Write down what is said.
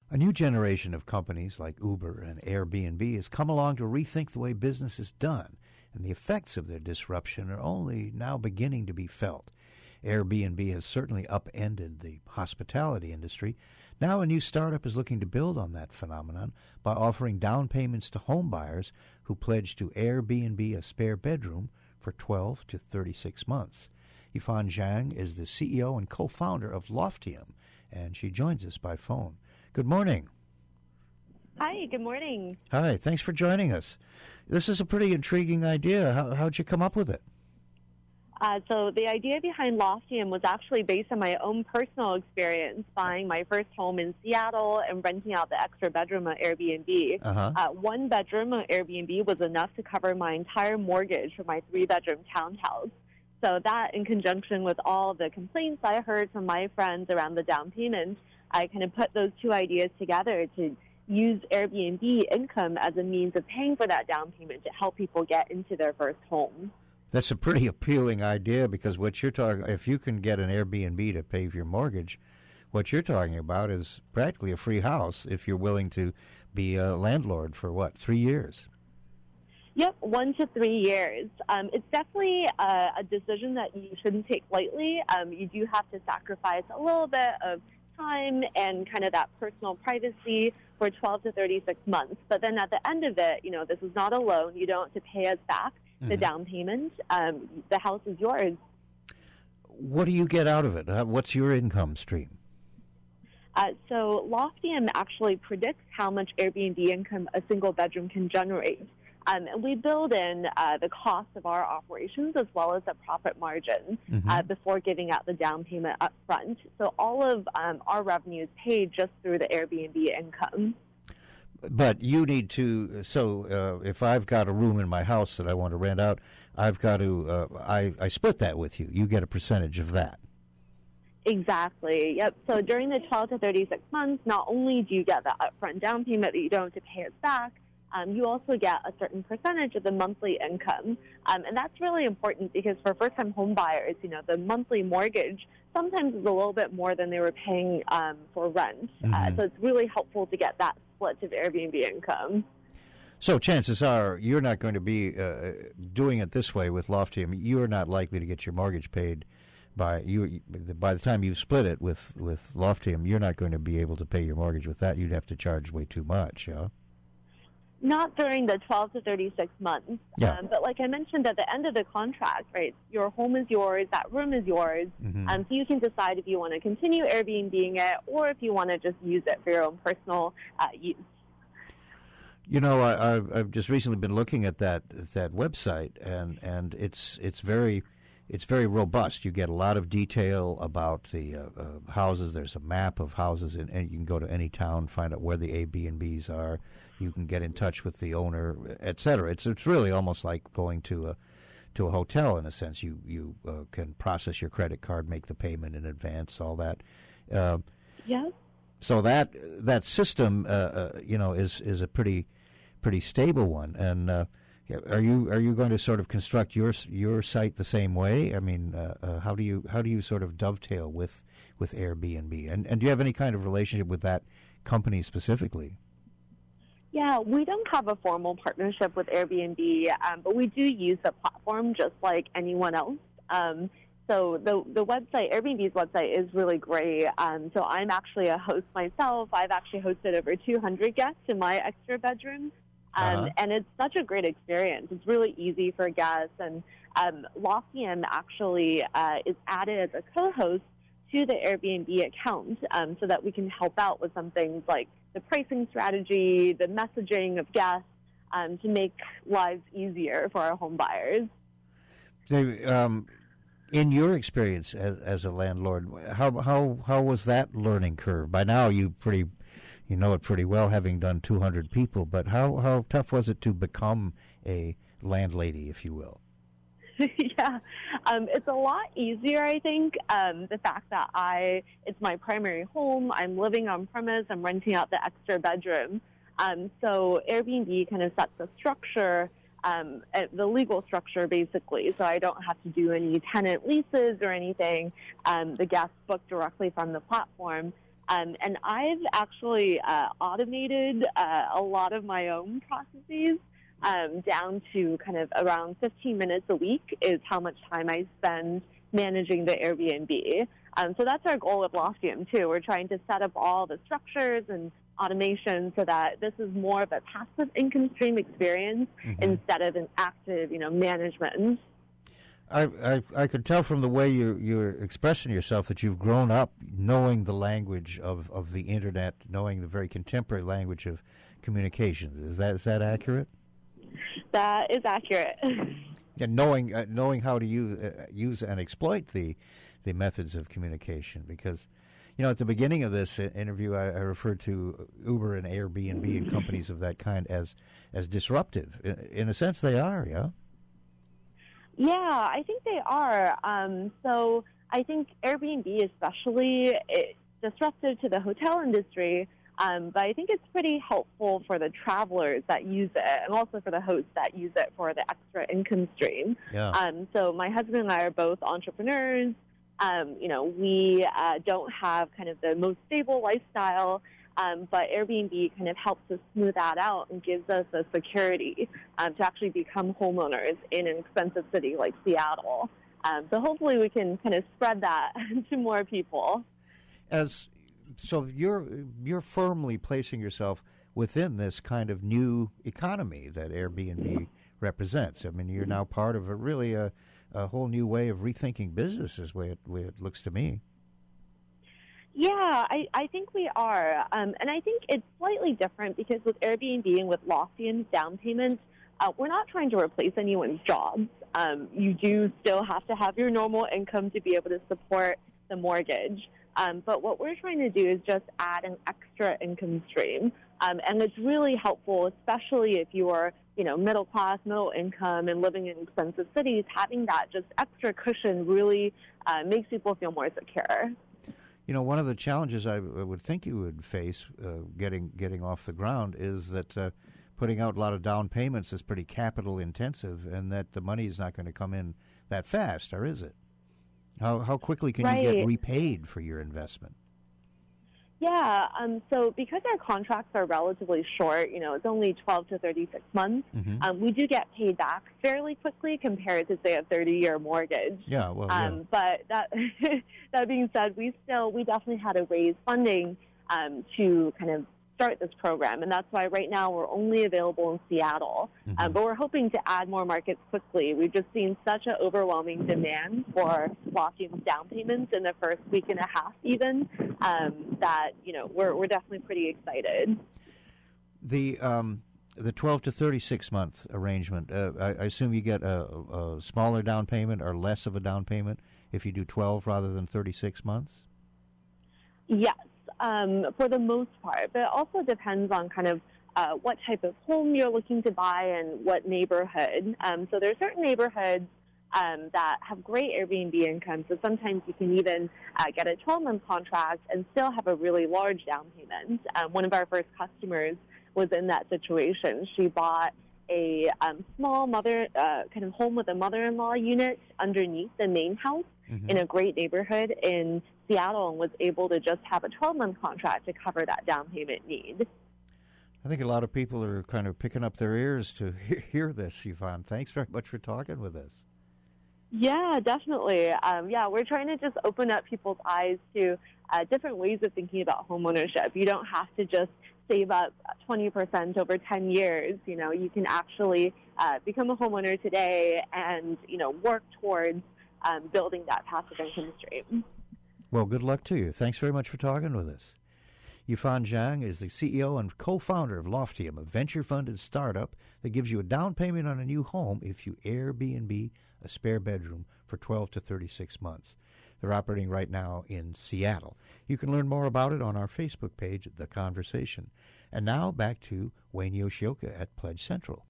A new generation of companies like Uber and Airbnb has come along to rethink the way business is done, and the effects of their disruption are only now beginning to be felt. Airbnb has certainly upended the hospitality industry. Now a new startup is looking to build on that phenomenon by offering down payments to home buyers who pledge to Airbnb a spare bedroom for 12 to 36 months. Yifan Zhang is the CEO and co-founder of Loftium, and she joins us by phone. Good morning. Hi, good morning. Hi, thanks for joining us. This is a pretty intriguing idea. How'd you come up with it? So the idea behind Loftium was actually based on my own personal experience buying my first home in Seattle and renting out the extra bedroom at Airbnb. One bedroom at Airbnb was enough to cover my entire mortgage for my 3-bedroom townhouse. So that, in conjunction with all the complaints I heard from my friends around the down payment, I kind of put those two ideas together to use Airbnb income as a means of paying for that down payment to help people get into their first home. That's a pretty appealing idea because what you're talking, if you can get an Airbnb to pay for your mortgage, what you're talking about is practically a free house if you're willing to be a landlord for, 3 years? Yep, 1 to 3 years. It's definitely a decision that you shouldn't take lightly. You do have to sacrifice a little bit of time and kind of that personal privacy for 12 to 36 months. But then at the end of it, this is not a loan. You don't have to pay us back the down payment. The house is yours. What do you get out of it? What's your income stream? So Loftium actually predicts how much Airbnb income a single bedroom can generate. And we build in the cost of our operations as well as the profit margin before giving out the down payment up front. So all of our revenue is paid just through the Airbnb income. But you need to, if I've got a room in my house that I want to rent out, I've got to, I split that with you. You get a percentage of that. Exactly. Yep. So during the 12 to 36 months, not only do you get the upfront down payment that you don't have to pay us back, you also get a certain percentage of the monthly income. And that's really important because for first-time home buyers, the monthly mortgage sometimes is a little bit more than they were paying for rent. So it's really helpful to get that split of Airbnb income. So chances are you're not going to be doing it this way with Loftium. You're not likely to get your mortgage paid by the time you split it with Loftium. You're not going to be able to pay your mortgage with that. You'd have to charge way too much, yeah? Not during the 12 to 36 months. Yeah. But like I mentioned at the end of the contract, right, your home is yours, that room is yours. So you can decide if you want to continue Airbnb-ing it or if you want to just use it for your own personal use. I've just recently been looking at that website, and it's very robust. You get a lot of detail about the houses. There's a map of houses, and you can go to any town, find out where the Airbnbs are. You can get in touch with the owner, et cetera. It's really almost like going to a hotel in a sense. You can process your credit card, make the payment in advance, all that. Yeah. So that system, is a pretty stable one. And are you going to sort of construct your site the same way? I mean, how do you sort of dovetail with Airbnb? And do you have any kind of relationship with that company specifically? Yeah, we don't have a formal partnership with Airbnb, but we do use the platform just like anyone else. So the website, Airbnb's website, is really great. So I'm actually a host myself. I've actually hosted over 200 guests in my extra bedroom. And it's such a great experience. It's really easy for guests. And Loftium actually is added as a co-host to the Airbnb account so that we can help out with some things like the pricing strategy, the messaging of guests to make lives easier for our home buyers. In your experience as a landlord, how was that learning curve? By now you know it pretty well, having done 200 people. But how tough was it to become a landlady, if you will? Yeah, it's a lot easier, I think. The fact that it's my primary home, I'm living on premise, I'm renting out the extra bedroom. So Airbnb kind of sets the structure, the legal structure, basically. So I don't have to do any tenant leases or anything. The guests book directly from the platform. And I've actually automated a lot of my own processes down to kind of around 15 minutes a week is how much time I spend managing the Airbnb. So that's our goal with Loftium, too. We're trying to set up all the structures and automation so that this is more of a passive income stream experience instead of an active, management. I could tell from the way you're expressing yourself that you've grown up knowing the language of the Internet, knowing the very contemporary language of communications. Is that accurate? That is accurate. Yeah, knowing how to use and exploit the methods of communication, because at the beginning of this interview I referred to Uber and Airbnb and companies of that kind as disruptive. In a sense, they are. Yeah. Yeah, I think they are. So I think Airbnb especially is disruptive to the hotel industry, but I think it's pretty helpful for the travelers that use it and also for the hosts that use it for the extra income stream. Yeah. So my husband and I are both entrepreneurs. We don't have kind of the most stable lifestyle, but Airbnb kind of helps us smooth that out and gives us the security to actually become homeowners in an expensive city like Seattle. So hopefully we can kind of spread that to more people. So you're firmly placing yourself within this kind of new economy that Airbnb represents. I mean, you're now part of a whole new way of rethinking business, is the way it looks to me. Yeah, I think we are. And I think it's slightly different because with Airbnb and with Loftium's down payments, we're not trying to replace anyone's jobs. You do still have to have your normal income to be able to support the mortgage. But what we're trying to do is just add an extra income stream. And it's really helpful, especially if you are, middle class, middle income, and living in expensive cities. Having that just extra cushion really makes people feel more secure. One of the challenges I would think you would face getting off the ground is that putting out a lot of down payments is pretty capital intensive, and that the money is not going to come in that fast, or is it? How quickly can you get repaid for your investment? Yeah, so because our contracts are relatively short, it's only 12 to 36 months, we do get paid back fairly quickly compared to, say, a 30-year mortgage. Yeah, well, yeah. But that being said, we definitely had to raise funding to kind of start this program, and that's why right now we're only available in Seattle. But we're hoping to add more markets quickly. We've just seen such an overwhelming demand for Loftium's down payments in the first week and a half, even that we're definitely pretty excited. The 12 to 36 month arrangement. I assume you get a smaller down payment or less of a down payment if you do 12 rather than 36 months. Yes. For the most part, but it also depends on kind of what type of home you're looking to buy and what neighborhood. So there are certain neighborhoods that have great Airbnb income, so sometimes you can even get a 12-month contract and still have a really large down payment. One of our first customers was in that situation. She bought a small kind of home with a mother-in-law unit underneath the main house in a great neighborhood in Seattle, and was able to just have a 12-month contract to cover that down payment need. I think a lot of people are kind of picking up their ears to hear this, Yvonne. Thanks very much for talking with us. Yeah, definitely. We're trying to just open up people's eyes to different ways of thinking about homeownership. You don't have to just save up 20% over 10 years. You can actually become a homeowner today and, work towards building that passive income stream. Well, good luck to you. Thanks very much for talking with us. Yifan Zhang is the CEO and co-founder of Loftium, a venture-funded startup that gives you a down payment on a new home if you Airbnb a spare bedroom for 12 to 36 months. They're operating right now in Seattle. You can learn more about it on our Facebook page, The Conversation. And now back to Wayne Yoshioka at Pledge Central.